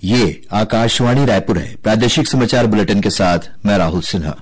ये आकाशवाणी रायपुर है। प्रादेशिक समाचार बुलेटिन के साथ मैं राहुल सिन्हा।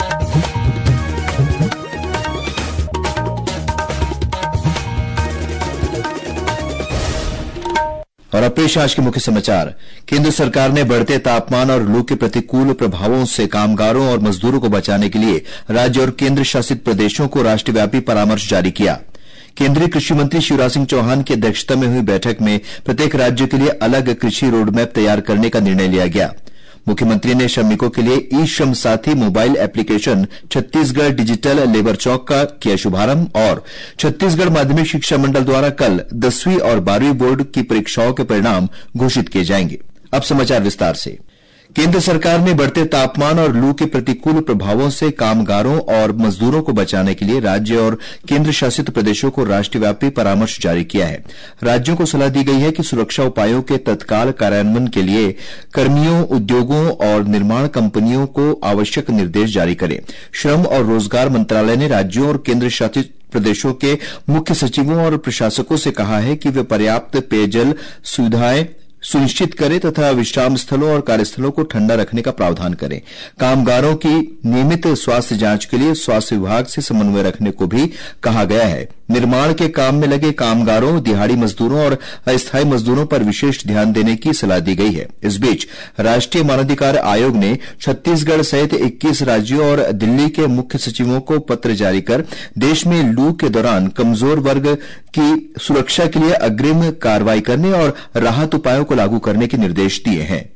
और अब पेश आज के मुख्य समाचार। केंद्र सरकार ने बढ़ते तापमान और लू के प्रतिकूल प्रभावों से कामगारों और मजदूरों को बचाने के लिए राज्य और केंद्र शासित प्रदेशों को राष्ट्रव्यापी परामर्श जारी किया। केंद्रीय कृषि मंत्री शिवराज सिंह चौहान की अध्यक्षता में हुई बैठक में प्रत्येक राज्य के लिए अलग कृषि रोडमैप तैयार करने का निर्णय लिया गया। मुख्यमंत्री ने श्रमिकों के लिए e Shram Saathi mobile application Chhattisgarh digital labour Chowk का किया शुभारंभ और छत्तीसगढ़ माध्यमिक शिक्षा मंडल द्वारा कल 10वीं और 12वीं बोर्ड की परीक्षाओं के परिणाम घोषित किए जाएंगे। अब समाचार विस्तार से। केंद्र सरकार ने बढ़ते तापमान और लू के प्रतिकूल प्रभावों से कामगारों और मजदूरों को बचाने के लिए राज्य और केंद्र शासित प्रदेशों को राष्ट्रव्यापी परामर्श जारी किया है। राज्यों को सलाह दी गई है कि सुरक्षा उपायों के तत्काल कार्यान्वयन के लिए कर्मियों, उद्योगों और निर्माण कंपनियों को आवश्यक निर्देश जारी करें। श्रम और रोजगार मंत्रालय ने राज्यों और केंद्र शासित प्रदेशों के मुख्य सचिवों और प्रशासकों से कहा है कि वे पर्याप्त पेयजल सुविधाएं सुनिश्चित करें तथा विश्राम स्थलों और कार्यस्थलों को ठंडा रखने का प्रावधान करें। कामगारों की नियमित स्वास्थ्य जांच के लिए स्वास्थ्य विभाग से समन्वय रखने को भी कहा गया है। निर्माण के काम में लगे कामगारों, दिहाड़ी मजदूरों और अस्थायी मजदूरों पर विशेष ध्यान देने की सलाह दी गई है। इस बीच राष्ट्रीय मानवाधिकार आयोग ने छत्तीसगढ़ सहित 21 राज्यों और दिल्ली के मुख्य सचिवों को पत्र जारी कर देश में लू के दौरान कमजोर वर्ग की सुरक्षा के लिए अग्रिम कार्रवाई करने और राहत उपायों को लागू करने के निर्देश दिए हैं।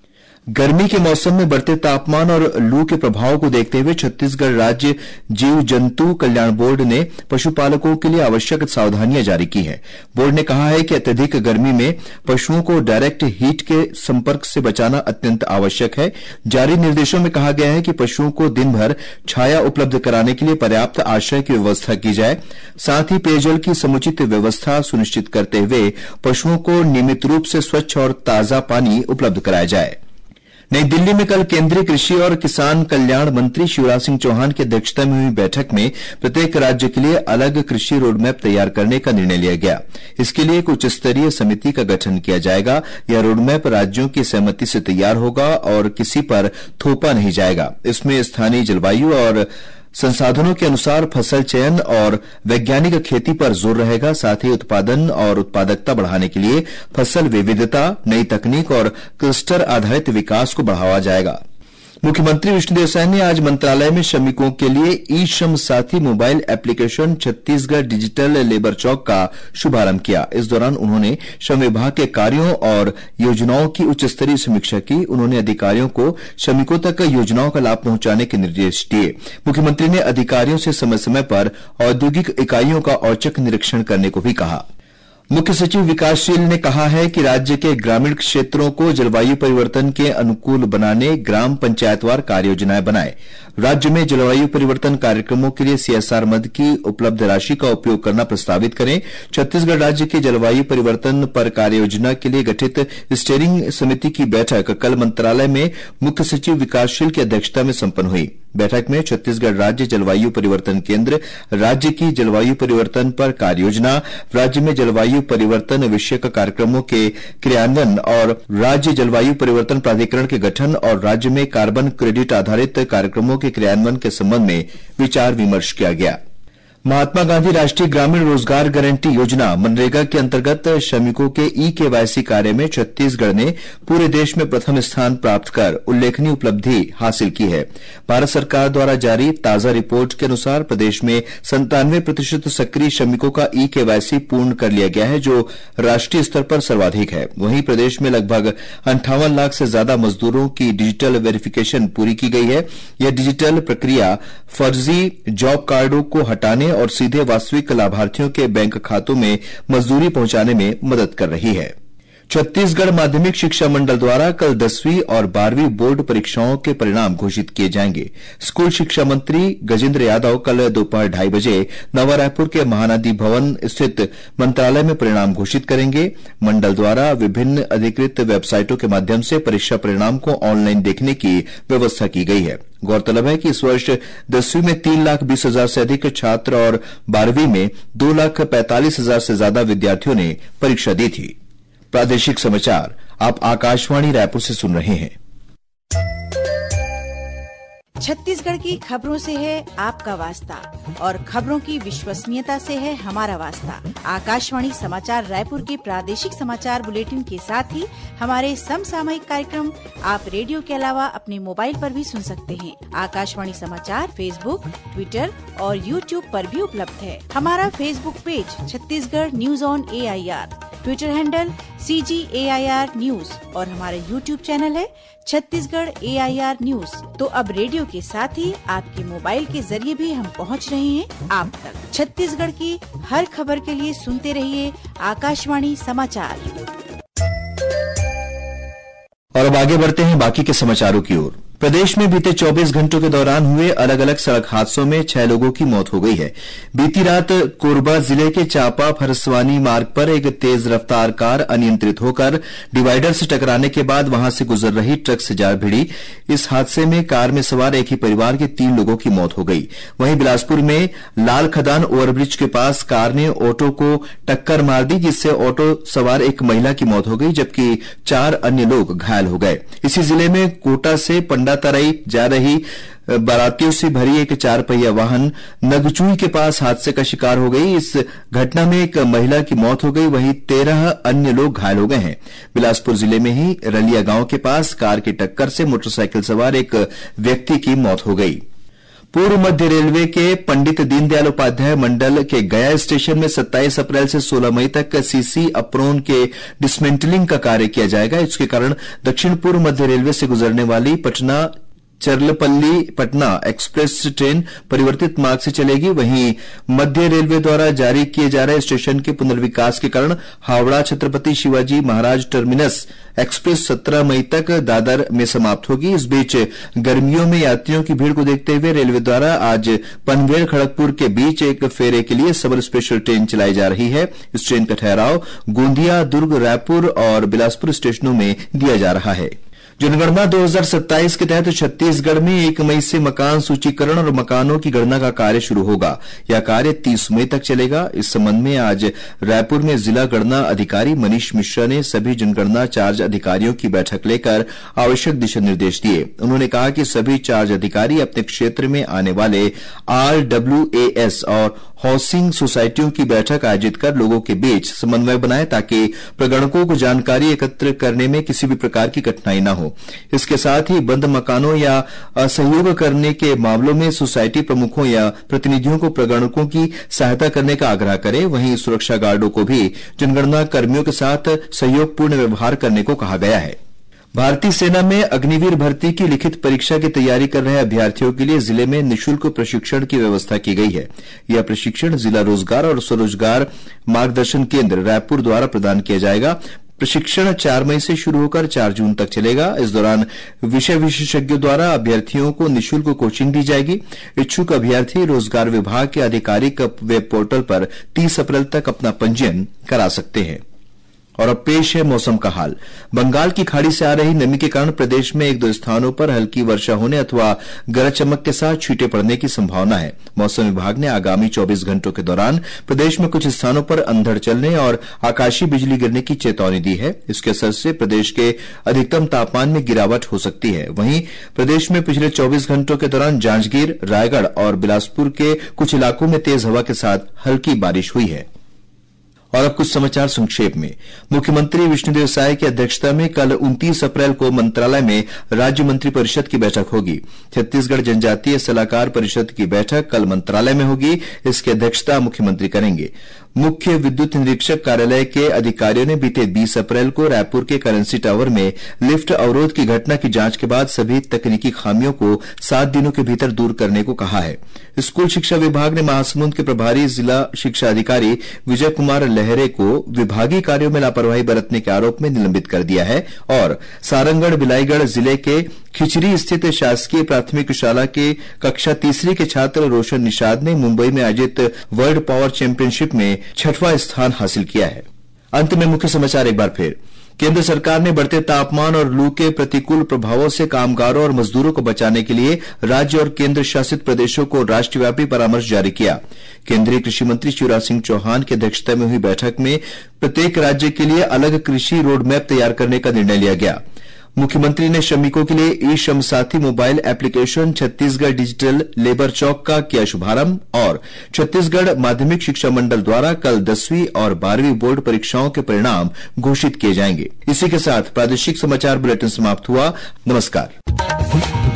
गर्मी के मौसम में बढ़ते तापमान और लू के प्रभाव को देखते हुए छत्तीसगढ़ राज्य जीव जंतु कल्याण बोर्ड ने पशुपालकों के लिए आवश्यक सावधानियां जारी की हैं। बोर्ड ने कहा है कि अत्यधिक गर्मी में पशुओं को डायरेक्ट हीट के संपर्क से बचाना अत्यंत आवश्यक है। जारी निर्देशों में कहा गया है कि पशुओं को दिन भर छाया उपलब्ध कराने के लिए पर्याप्त आश्रय की व्यवस्था की जाए। साथ ही पेयजल की समुचित व्यवस्था सुनिश्चित करते हुए पशुओं को नियमित रूप से स्वच्छ और ताजा पानी उपलब्ध कराया जाए। नई दिल्ली में कल केंद्रीय कृषि और किसान कल्याण मंत्री शिवराज सिंह चौहान की अध्यक्षता में हुई बैठक में प्रत्येक राज्य के लिए अलग कृषि रोडमैप तैयार करने का निर्णय लिया गया। इसके लिए एक उच्च स्तरीय समिति का गठन किया जाएगा। यह रोडमैप राज्यों की सहमति से तैयार होगा और किसी पर थोपा नहीं जाएगा। इसमें स्थानीय जलवायु और संसाधनों के अनुसार फसल चयन और वैज्ञानिक खेती पर जोर रहेगा। साथ ही उत्पादन और उत्पादकता बढ़ाने के लिए फसल विविधता, नई तकनीक और क्लस्टर आधारित विकास को बढ़ावा जाएगा। मुख्यमंत्री विष्णुदेव साय ने आज मंत्रालय में श्रमिकों के लिए e Shram Saathi mobile application Chhattisgarh digital labour Chowk का शुभारंभ किया। इस दौरान उन्होंने श्रम विभाग के कार्यों और योजनाओं की उच्च स्तरीय समीक्षा की। उन्होंने अधिकारियों को श्रमिकों तक योजनाओं का लाभ पहुंचाने के निर्देश दिए। मुख्यमंत्री ने अधिकारियों से समय समय पर औद्योगिक इकाइयों का औचक निरीक्षण करने को भी कहा। मुख्य सचिव विकासशील ने कहा है कि राज्य के ग्रामीण क्षेत्रों को जलवायु परिवर्तन के अनुकूल बनाने ग्राम पंचायतवार कार्ययोजनाएं बनाएं। राज्य में जलवायु परिवर्तन कार्यक्रमों के लिए सीएसआर मद की उपलब्ध राशि का उपयोग करना प्रस्तावित करें। छत्तीसगढ़ राज्य की जलवायु परिवर्तन पर कार्ययोजना के लिए गठित स्टीयरिंग समिति की बैठक कल मंत्रालय में मुख्य सचिव विकासशील की अध्यक्षता में संपन्न हुई। बैठक में छत्तीसगढ़ राज्य जलवायु परिवर्तन केंद्र, राज्य की जलवायु परिवर्तन पर कार्ययोजना, राज्य में जलवायु परिवर्तन विषयक कार्यक्रमों के क्रियान्वयन और राज्य जलवायु परिवर्तन प्राधिकरण के गठन और राज्य में कार्बन क्रेडिट आधारित कार्यक्रमों के क्रियान्वयन के संबंध में विचार विमर्श किया गया। महात्मा गांधी राष्ट्रीय ग्रामीण रोजगार गारंटी योजना मनरेगा के अंतर्गत श्रमिकों के ई-केवाईसी कार्य में छत्तीसगढ़ ने पूरे देश में प्रथम स्थान प्राप्त कर उल्लेखनीय उपलब्धि हासिल की है। भारत सरकार द्वारा जारी ताजा रिपोर्ट के अनुसार प्रदेश में 97% सक्रिय श्रमिकों का ई-केवाईसी पूर्ण कर लिया गया है, जो राष्ट्रीय स्तर पर सर्वाधिक है। वहीं प्रदेश में लगभग 58 लाख से ज्यादा मजदूरों की डिजिटल वेरिफिकेशन पूरी की गई है। यह डिजिटल प्रक्रिया फर्जी जॉब कार्डों को हटाने और सीधे वास्तविक लाभार्थियों के बैंक खातों में मजदूरी पहुंचाने में मदद कर रही है। छत्तीसगढ़ माध्यमिक शिक्षा मंडल द्वारा कल 10वीं और 12वीं बोर्ड परीक्षाओं के परिणाम घोषित किए जाएंगे। स्कूल शिक्षा मंत्री गजेंद्र यादव कल दोपहर 2:30 बजे नवा रायपुर के महानदी भवन स्थित मंत्रालय में परिणाम घोषित करेंगे। मंडल द्वारा विभिन्न अधिकृत वेबसाइटों के माध्यम से परीक्षा परिणाम को ऑनलाइन देखने की व्यवस्था की गई है। गौरतलब है कि इस वर्ष 10वीं में 3,20,000 से अधिक छात्र और 12वीं में 2,45,000 से ज्यादा विद्यार्थियों ने परीक्षा दी थी। प्रादेशिक समाचार आप आकाशवाणी रायपुर से सुन रहे हैं। छत्तीसगढ़ की खबरों से है आपका वास्ता और खबरों की विश्वसनीयता से है हमारा वास्ता। आकाशवाणी समाचार रायपुर के प्रादेशिक समाचार बुलेटिन के साथ ही हमारे समसामयिक कार्यक्रम आप रेडियो के अलावा अपने मोबाइल पर भी सुन सकते हैं। आकाशवाणी समाचार फेसबुक, ट्विटर और यूट्यूब पर भी उपलब्ध है। हमारा Facebook page Chhattisgarh news on AIR, Twitter handle CGAIR news और हमारा यूट्यूब चैनल है छत्तीसगढ़ AIR न्यूज। तो अब रेडियो के साथ ही आपके मोबाइल के जरिए भी हम पहुंच रहे हैं आप तक। छत्तीसगढ़ की हर खबर के लिए सुनते रहिए आकाशवाणी समाचार। और अब आगे बढ़ते हैं बाकी के समाचारों की ओर। प्रदेश में बीते 24 घंटों के दौरान हुए अलग अलग सड़क हादसों में 6 लोगों की मौत हो गई है। बीती रात कोरबा जिले के चांपा फरसवानी मार्ग पर एक तेज रफ्तार कार अनियंत्रित होकर डिवाइडर से टकराने के बाद वहां से गुजर रही ट्रक से जा भिड़ी। इस हादसे में कार में सवार एक ही परिवार के 3 लोगों की मौत हो गई। वहीं बिलासपुर में लाल खदान ओवरब्रिज के पास कार ने ऑटो को टक्कर मार दी, जिससे ऑटो सवार एक महिला की मौत हो गई, जबकि 4 अन्य लोग घायल हो गए। इसी जिले में कोटा से तराई जा रही बारातियों से भरी एक 4 पहिया वाहन नगचुई के पास हादसे का शिकार हो गई। इस घटना में एक महिला की मौत हो गई, वहीं 13 अन्य लोग घायल हो गए हैं। बिलासपुर जिले में ही रलिया गांव के पास कार की टक्कर से मोटरसाइकिल सवार एक व्यक्ति की मौत हो गई। पूर्व मध्य रेलवे के पंडित दीनदयाल उपाध्याय मंडल के गया स्टेशन में 27 अप्रैल से 16 मई तक सीसी अप्रोन के डिसमेंटलिंग का कार्य किया जाएगा। इसके कारण दक्षिण पूर्व मध्य रेलवे से गुजरने वाली पटना चरलपल्ली पटना एक्सप्रेस ट्रेन परिवर्तित मार्ग से चलेगी। वहीं मध्य रेलवे द्वारा जारी किए जा रहे स्टेशन के पुनर्विकास के कारण हावड़ा छत्रपति शिवाजी महाराज टर्मिनस एक्सप्रेस 17 मई तक दादर में समाप्त होगी। इस बीच गर्मियों में यात्रियों की भीड़ को देखते हुए रेलवे द्वारा आज पनवेल खड़गपुर के बीच एक फेरे के लिए समर स्पेशल ट्रेन चलाई जा रही है। इस ट्रेन का ठहराव गोंदिया, दुर्ग, रायपुर और बिलासपुर स्टेशनों में दिया जा रहा है। जनगणना 2027 के तहत छत्तीसगढ़ में 1 मई से मकान सूचीकरण और मकानों की गणना का कार्य शुरू होगा। यह कार्य 30 मई तक चलेगा। इस संबंध में आज रायपुर में जिला गणना अधिकारी मनीष मिश्रा ने सभी जनगणना चार्ज अधिकारियों की बैठक लेकर आवश्यक दिशा निर्देश दिए। उन्होंने कहा कि सभी चार्ज अधिकारी अपने क्षेत्र में आने वाले RWAS और हाउसिंग सोसाइटियों की बैठक आयोजित कर लोगों के बीच समन्वय बनाए, ताकि प्रगणकों को जानकारी एकत्र करने में किसी भी प्रकार की कठिनाई न हो। इसके साथ ही बंद मकानों या असहयोग करने के मामलों में सोसाइटी प्रमुखों या प्रतिनिधियों को प्रगणकों की सहायता करने का आग्रह करें। वहीं सुरक्षा गार्डों को भी जनगणना कर्मियों के साथ सहयोगपूर्ण व्यवहार करने को कहा गया है। भारतीय सेना में अग्निवीर भर्ती की लिखित परीक्षा की तैयारी कर रहे अभ्यर्थियों के लिए जिले में निःशुल्क प्रशिक्षण की व्यवस्था की गई है। यह प्रशिक्षण जिला रोजगार और स्वरोजगार मार्गदर्शन केंद्र रायपुर द्वारा प्रदान किया जाएगा। प्रशिक्षण 4 मई से शुरू होकर 4 जून तक चलेगा। इस दौरान विषय विशेषज्ञों द्वारा अभ्यर्थियों को निःशुल्क कोचिंग दी जाएगी। इच्छुक अभ्यर्थी रोजगार विभाग के आधिकारिक वेब पोर्टल पर 30 अप्रैल तक अपना पंजीयन करा सकते हैं। और अब पेश है मौसम का हाल। बंगाल की खाड़ी से आ रही नमी के कारण प्रदेश में 1-2 स्थानों पर हल्की वर्षा होने अथवा गरज चमक के साथ छींटे पड़ने की संभावना है। मौसम विभाग ने आगामी 24 घंटों के दौरान प्रदेश में कुछ स्थानों पर अंधड़ चलने और आकाशीय बिजली गिरने की चेतावनी दी है। इसके असर से प्रदेश के अधिकतम तापमान में गिरावट हो सकती है। वहीं प्रदेश में पिछले 24 घंटों के दौरान जांजगीर, रायगढ़ और बिलासपुर के कुछ इलाकों में तेज हवा के साथ हल्की बारिश हुई है। और अब कुछ समाचार संक्षेप में। मुख्यमंत्री विष्णुदेव साय की अध्यक्षता में कल 29 अप्रैल को मंत्रालय में राज्य मंत्री परिषद की बैठक होगी। छत्तीसगढ़ जनजातीय सलाहकार परिषद की बैठक कल मंत्रालय में होगी। इसकी अध्यक्षता मुख्यमंत्री करेंगे। मुख्य विद्युत निरीक्षक कार्यालय के अधिकारियों ने बीते 20 अप्रैल को रायपुर के करेंसी टावर में लिफ्ट अवरोध की घटना की जांच के बाद सभी तकनीकी खामियों को 7 दिनों के भीतर दूर करने को कहा है। स्कूल शिक्षा विभाग ने महासमुंद के प्रभारी जिला शिक्षा अधिकारी विजय कुमार लहरे को विभागीय कार्यों में लापरवाही बरतने के आरोप में निलंबित कर दिया है। और सारंगढ़ बिलाईगढ़ जिले के खिचरी स्थित शासकीय प्राथमिक शाला के कक्षा 3री के छात्र रोशन निषाद ने मुंबई में आयोजित वर्ल्ड पावर चैंपियनशिप में 6वां स्थान हासिल किया है। अंत में मुख्य समाचार एक बार फिर। केंद्र सरकार ने बढ़ते तापमान और लू के प्रतिकूल प्रभावों से कामगारों और मजदूरों को बचाने के लिए राज्य और केंद्र शासित प्रदेशों को राष्ट्रव्यापी परामर्श जारी किया। केंद्रीय कृषि मंत्री शिवराज सिंह चौहान की अध्यक्षता में हुई बैठक में प्रत्येक राज्य के लिए अलग कृषि रोडमैप तैयार करने का निर्णय लिया गया। मुख्यमंत्री ने श्रमिकों के लिए e Shram Saathi mobile application Chhattisgarh digital labour Chowk का किया शुभारंभ और छत्तीसगढ़ माध्यमिक शिक्षा मंडल द्वारा कल 10वीं और 12वीं बोर्ड परीक्षाओं के परिणाम घोषित किए जाएंगे। इसी के साथ प्रादेशिक समाचार बुलेटिन समाप्त हुआ। नमस्कार।